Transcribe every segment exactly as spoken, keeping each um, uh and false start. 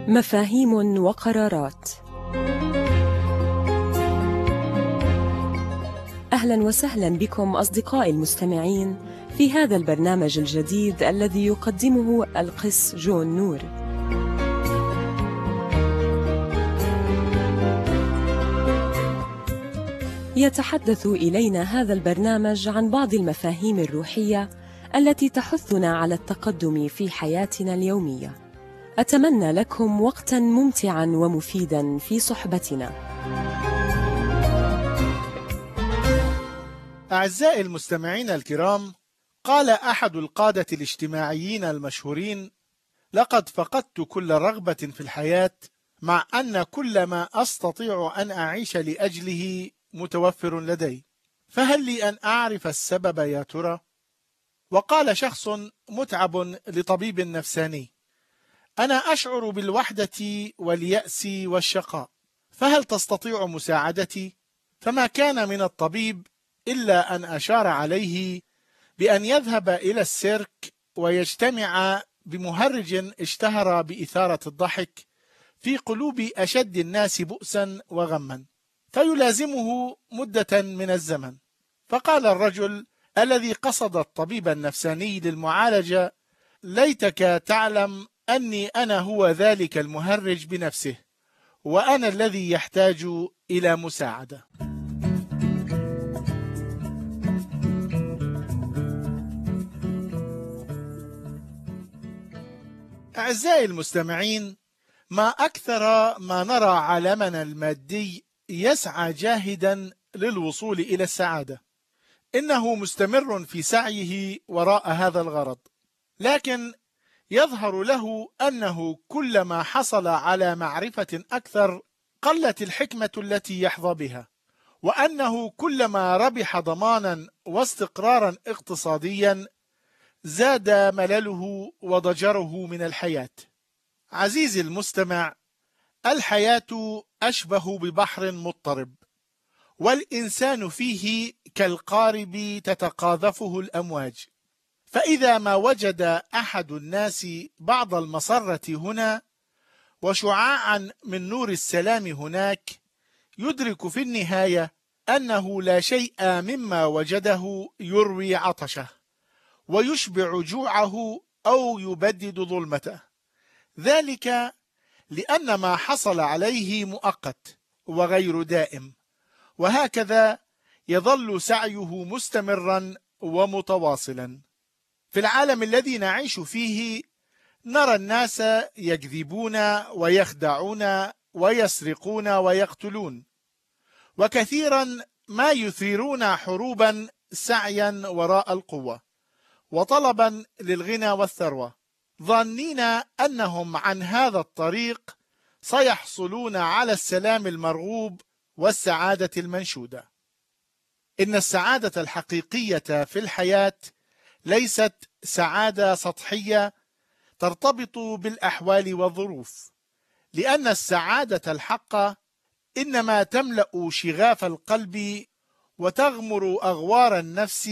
مفاهيم وقرارات. أهلا وسهلا بكم أصدقائي المستمعين في هذا البرنامج الجديد الذي يقدمه القس جون نور. يتحدث إلينا هذا البرنامج عن بعض المفاهيم الروحية التي تحثنا على التقدم في حياتنا اليومية. أتمنى لكم وقتا ممتعا ومفيدا في صحبتنا. أعزائي المستمعين الكرام، قال أحد القادة الاجتماعيين المشهورين: لقد فقدت كل رغبة في الحياة، مع أن كل ما أستطيع أن أعيش لأجله متوفر لدي، فهل لي أن أعرف السبب يا ترى؟ وقال شخص متعب لطبيب نفساني: أنا أشعر بالوحدة واليأس والشقاء، فهل تستطيع مساعدتي؟ فما كان من الطبيب إلا أن أشار عليه بأن يذهب إلى السيرك ويجتمع بمهرج اشتهر بإثارة الضحك في قلوب أشد الناس بؤسا وغما، فيلازمه مدة من الزمن. فقال الرجل الذي قصد الطبيب النفساني للمعالجة: ليتك تعلم أني أنا هو ذلك المهرج بنفسه، وأنا الذي يحتاج إلى مساعدة. أعزائي المستمعين، ما أكثر ما نرى عالمنا المادي يسعى جاهدا للوصول إلى السعادة. إنه مستمر في سعيه وراء هذا الغرض، لكن يظهر له أنه كلما حصل على معرفة أكثر قلت الحكمة التي يحظى بها، وأنه كلما ربح ضمانا واستقرارا اقتصاديا زاد ملله وضجره من الحياة. عزيزي المستمع، الحياة أشبه ببحر مضطرب، والإنسان فيه كالقارب تتقاذفه الأمواج، فإذا ما وجد أحد الناس بعض المسرة هنا وشعاعا من نور السلام هناك، يدرك في النهاية أنه لا شيء مما وجده يروي عطشه ويشبع جوعه أو يبدد ظلمته، ذلك لأن ما حصل عليه مؤقت وغير دائم، وهكذا يظل سعيه مستمرا ومتواصلا. في العالم الذي نعيش فيه نرى الناس يكذبون ويخدعون ويسرقون ويقتلون، وكثيرا ما يثيرون حروبا سعيا وراء القوة وطلبا للغنى والثروة، ظانين أنهم عن هذا الطريق سيحصلون على السلام المرغوب والسعادة المنشودة. إن السعادة الحقيقية في الحياة ليست سعادة سطحية ترتبط بالأحوال والظروف، لأن السعادة الحقة إنما تملأ شغاف القلب وتغمر أغوار النفس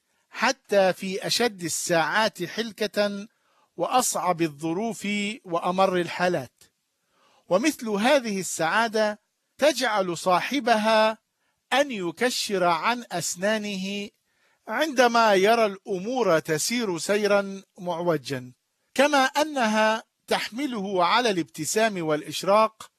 حتى في أشد الساعات حلكة وأصعب الظروف وأمر الحالات. ومثل هذه السعادة تجعل صاحبها أن يكشر عن أسنانه عندما يرى الأمور تسير سيرا معوجا، كما أنها تحمله على الابتسام والإشراق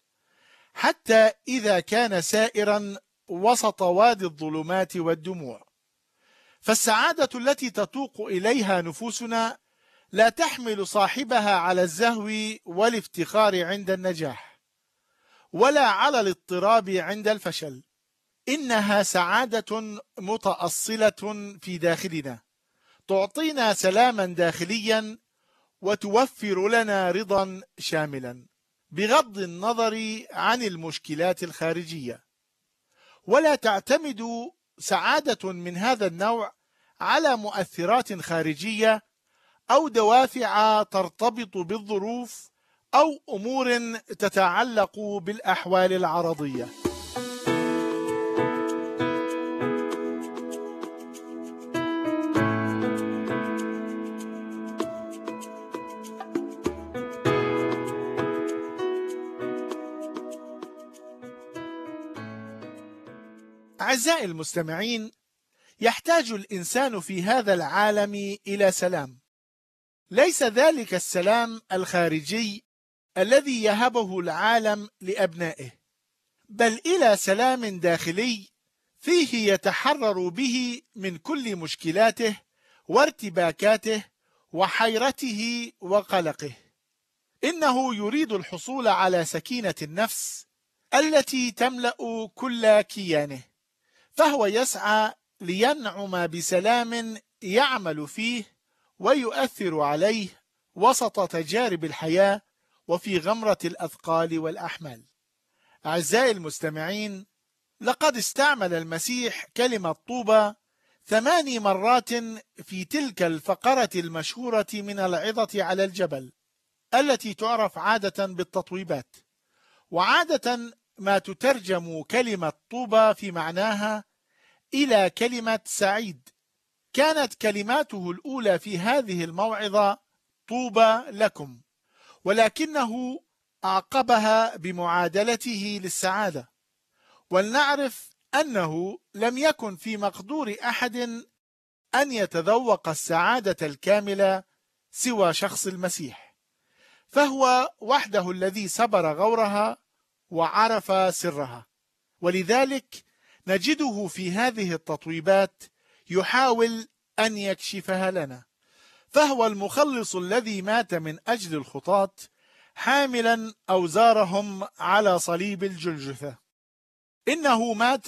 حتى إذا كان سائرا وسط وادي الظلمات والدموع. فالسعادة التي تتوق إليها نفوسنا لا تحمل صاحبها على الزهو والافتخار عند النجاح، ولا على الاضطراب عند الفشل. إنها سعادة متأصلة في داخلنا، تعطينا سلاما داخليا وتوفر لنا رضا شاملا بغض النظر عن المشكلات الخارجية. ولا تعتمد سعادة من هذا النوع على مؤثرات خارجية أو دوافع ترتبط بالظروف أو أمور تتعلق بالأحوال العرضية. أعزائي المستمعين، يحتاج الإنسان في هذا العالم إلى سلام. ليس ذلك السلام الخارجي الذي يهبه العالم لأبنائه، بل إلى سلام داخلي فيه يتحرر به من كل مشكلاته وارتباكاته وحيرته وقلقه. إنه يريد الحصول على سكينة النفس التي تملأ كل كيانه، فهو يسعى لينعم بسلام يعمل فيه ويؤثر عليه وسط تجارب الحياة وفي غمرة الأثقال والأحمال. أعزائي المستمعين، لقد استعمل المسيح كلمة طوبى ثماني مرات في تلك الفقرة المشهورة من العظة على الجبل التي تعرف عادة بالتطويبات. وعادة ما تترجم كلمة طوبى في معناها إلى كلمة سعيد. كانت كلماته الأولى في هذه الموعظة طوبى لكم، ولكنه أعقبها بمعادلته للسعادة. ولنعرف أنه لم يكن في مقدور أحد أن يتذوق السعادة الكاملة سوى شخص المسيح، فهو وحده الذي سبر غورها وعرف سرها. ولذلك نجده في هذه التطويبات يحاول أن يكشفها لنا. فهو المخلص الذي مات من أجل الخطاة حاملا أوزارهم على صليب الجلجثة. إنه مات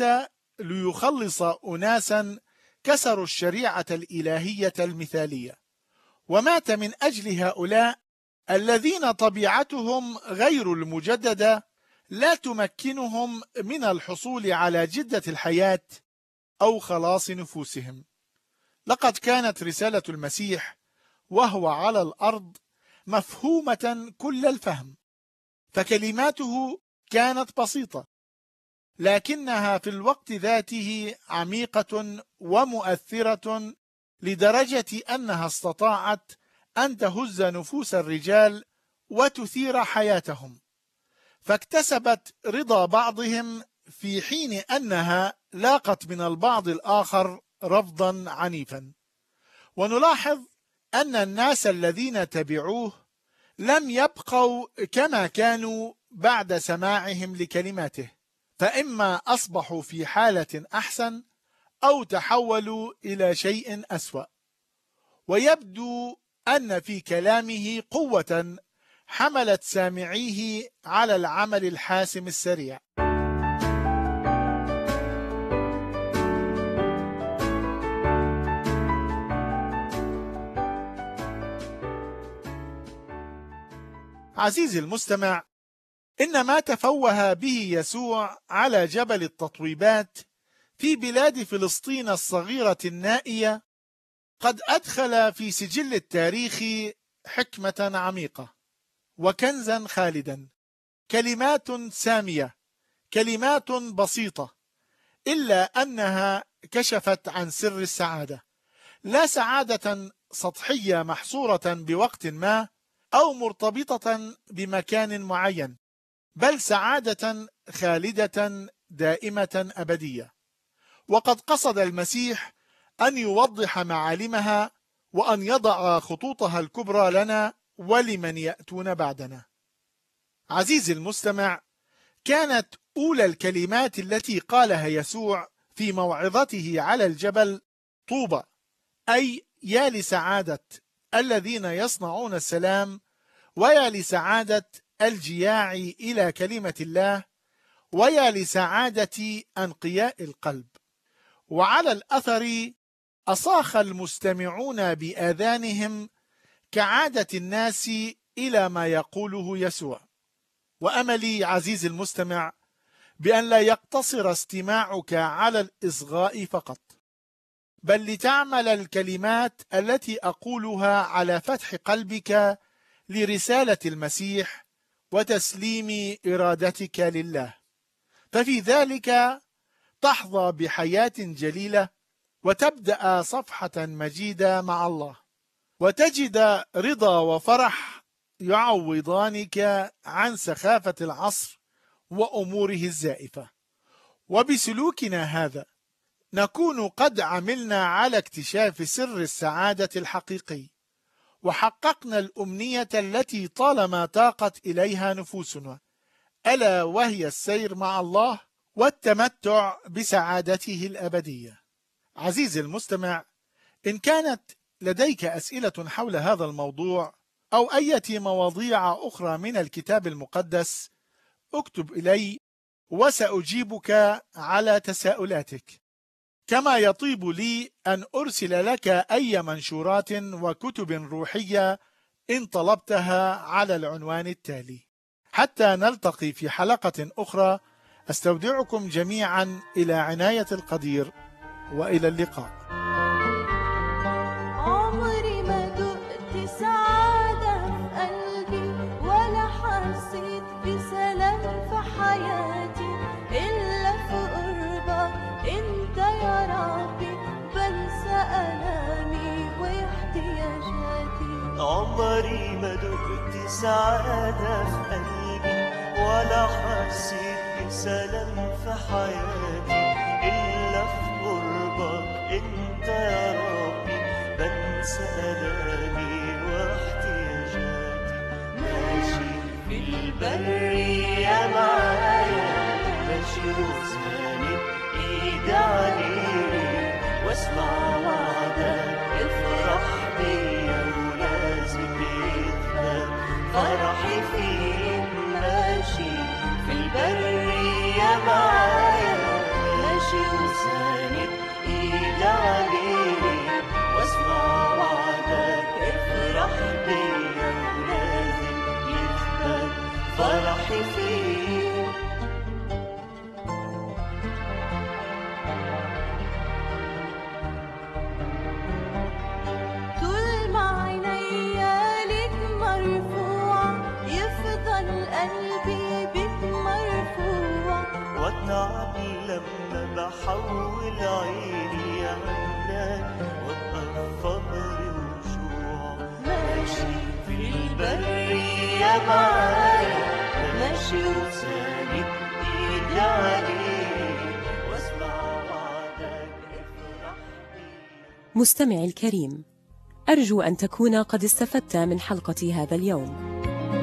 ليخلص أناسا كسروا الشريعة الإلهية المثالية، ومات من أجل هؤلاء الذين طبيعتهم غير المجددة لا تمكنهم من الحصول على جدة الحياة أو خلاص نفوسهم. لقد كانت رسالة المسيح وهو على الأرض مفهومة كل الفهم، فكلماته كانت بسيطة، لكنها في الوقت ذاته عميقة ومؤثرة لدرجة أنها استطاعت أن تهز نفوس الرجال وتثير حياتهم، فاكتسبت رضا بعضهم في حين أنها لاقت من البعض الآخر رفضا عنيفا. ونلاحظ أن الناس الذين تبعوه لم يبقوا كما كانوا بعد سماعهم لكلماته، فإما أصبحوا في حالة أحسن أو تحولوا إلى شيء أسوأ. ويبدو أن في كلامه قوة حملت سامعيه على العمل الحاسم السريع. عزيزي المستمع، إن ما تفوه به يسوع على جبل التطويبات في بلاد فلسطين الصغيرة النائية قد أدخل في سجل التاريخ حكمة عميقة وكنزا خالدا، كلمات سامية، كلمات بسيطة، إلا أنها كشفت عن سر السعادة. لا سعادة سطحية محصورة بوقت ما أو مرتبطة بمكان معين، بل سعادة خالدة دائمة أبدية. وقد قصد المسيح أن يوضح معالمها وأن يضع خطوطها الكبرى لنا ولمن يأتون بعدنا. عزيزي المستمع، كانت أولى الكلمات التي قالها يسوع في موعظته على الجبل طوبى، أي يا لسعادة الذين يصنعون السلام، ويا لسعادة الجياع إلى كلمة الله، ويا لسعادة أنقياء القلب. وعلى الأثر أصاخ المستمعون بآذانهم كعادة الناس إلى ما يقوله يسوع. وأملي عزيزي المستمع بأن لا يقتصر استماعك على الإصغاء فقط، بل لتعمل الكلمات التي أقولها على فتح قلبك لرسالة المسيح وتسليم إرادتك لله، ففي ذلك تحظى بحياة جليلة وتبدأ صفحة مجيدة مع الله، وتجد رضا وفرح يعوضانك عن سخافة العصر وأموره الزائفة. وبسلوكنا هذا نكون قد عملنا على اكتشاف سر السعادة الحقيقي، وحققنا الأمنية التي طالما تاقت إليها نفوسنا، ألا وهي السير مع الله والتمتع بسعادته الأبدية. عزيزي المستمع، إن كانت لديك أسئلة حول هذا الموضوع أو أي مواضيع أخرى من الكتاب المقدس، اكتب إلي وسأجيبك على تساؤلاتك. كما يطيب لي أن أرسل لك أي منشورات وكتب روحية إن طلبتها على العنوان التالي. حتى نلتقي في حلقة أخرى، أستودعكم جميعا إلى عناية القدير، وإلى اللقاء. عمري ما دقت سعادة في قلبي ولا حسيت بسلام في حياتي إلا في قربك أنت يا ربي، بنسى ألامي واحتياجاتي. عمري ما دقت سعادة في قلبي ولا حسيت بسلام في حياتي إلا في قربك أنت يا ربي، بنسى ألامي واحتياجاتي. ماشي في البرية معايا، ماشي وساند إيدي عليك، واسمع وعدك افرح بيا ولازم يثبت فرحي فيك. ماشي في البرية معايا، ماشي وساند إيدي عليك، واسمع وعدك افرح بيا ولازم يثبت فرحي فيك. طول ما عينيا ليك مرفوعة، يفضل قلبي بيك مرفوع. واتعب لما بحول عيني عنك، وابقى في فقر وجوع. ماشي في البرية معايا، ماشي وساند إيدي عليك، واسمع وعدك افرح بيا. مستمعي الكريم، أرجو أن تكون قد استفدت من حلقة هذا اليوم.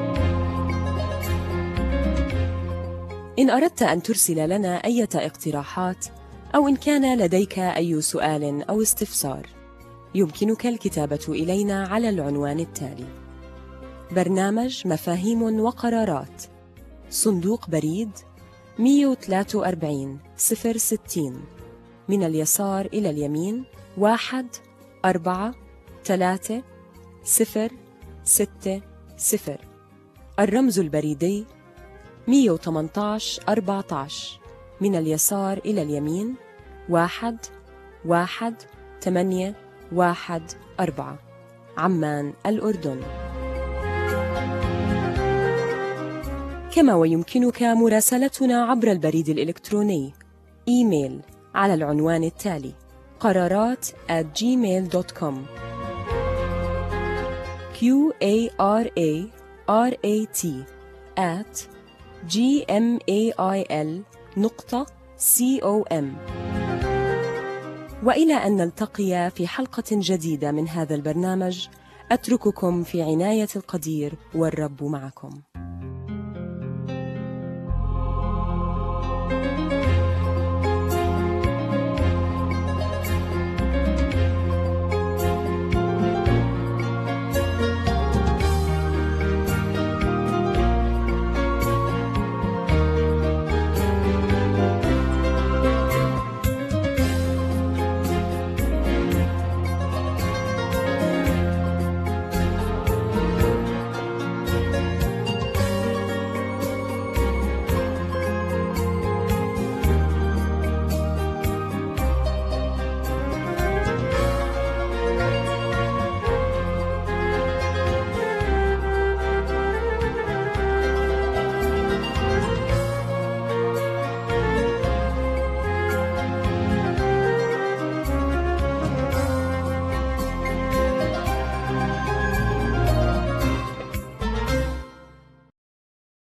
إن أردت أن ترسل لنا أي اقتراحات أو إن كان لديك أي سؤال أو استفسار، يمكنك الكتابة إلينا على العنوان التالي: برنامج مفاهيم وقرارات، صندوق بريد مئة وثلاثة وأربعين صفر ستين، من اليسار إلى اليمين واحد أربعة ثلاثة صفر ستة صفر. الرمز البريدي مئة وثمانية عشر أربعة عشر، من اليسار إلى اليمين واحد واحد ثمانية واحد أربعة، عمان الأردن. كما ويمكنك مراسلتنا عبر البريد الإلكتروني إيميل على العنوان التالي: قرارات at gmail dot com. q a r a r a t at gmail نقطة com. وإلى أن نلتقي في حلقة جديدة من هذا البرنامج، أترككم في عناية القدير، والرب معكم.